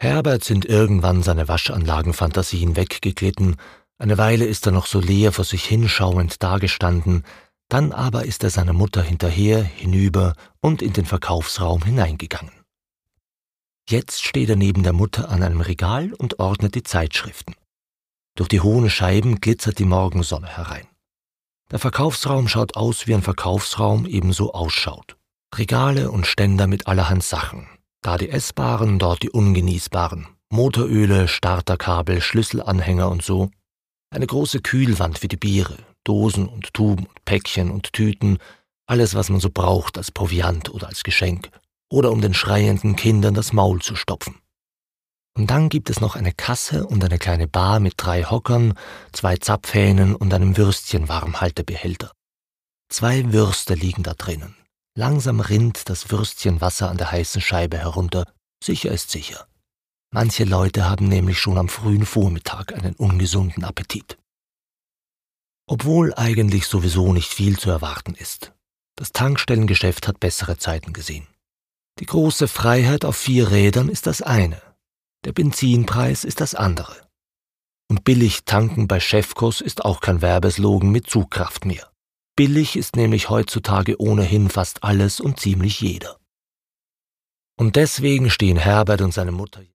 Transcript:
Herbert sind irgendwann seine Waschanlagenfantasien weggeglitten, eine Weile ist er noch so leer vor sich hinschauend dagestanden, dann aber ist er seiner Mutter hinterher, hinüber und in den Verkaufsraum hineingegangen. Jetzt steht er neben der Mutter an einem Regal und ordnet die Zeitschriften. Durch die hohen Scheiben glitzert die Morgensonne herein. Der Verkaufsraum schaut aus, wie ein Verkaufsraum ebenso ausschaut. Regale und Ständer mit allerhand Sachen. Da die essbaren, dort die ungenießbaren. Motoröle, Starterkabel, Schlüsselanhänger und so. Eine große Kühlwand für die Biere, Dosen und Tuben und Päckchen und Tüten, alles, was man so braucht als Proviant oder als Geschenk oder um den schreienden Kindern das Maul zu stopfen. Und dann gibt es noch eine Kasse und eine kleine Bar mit 3 Hockern, 2 Zapfhähnen und einem Würstchenwarmhaltebehälter. 2 Würste liegen da drinnen. Langsam rinnt das Würstchenwasser an der heißen Scheibe herunter, sicher ist sicher. Manche Leute haben nämlich schon am frühen Vormittag einen ungesunden Appetit. Obwohl eigentlich sowieso nicht viel zu erwarten ist. Das Tankstellengeschäft hat bessere Zeiten gesehen. Die große Freiheit auf 4 Rädern ist das eine, der Benzinpreis ist das andere. Und billig tanken bei Chefkos ist auch kein Werbeslogan mit Zugkraft mehr. Billig ist nämlich heutzutage ohnehin fast alles und ziemlich jeder. Und deswegen stehen Herbert und seine Mutter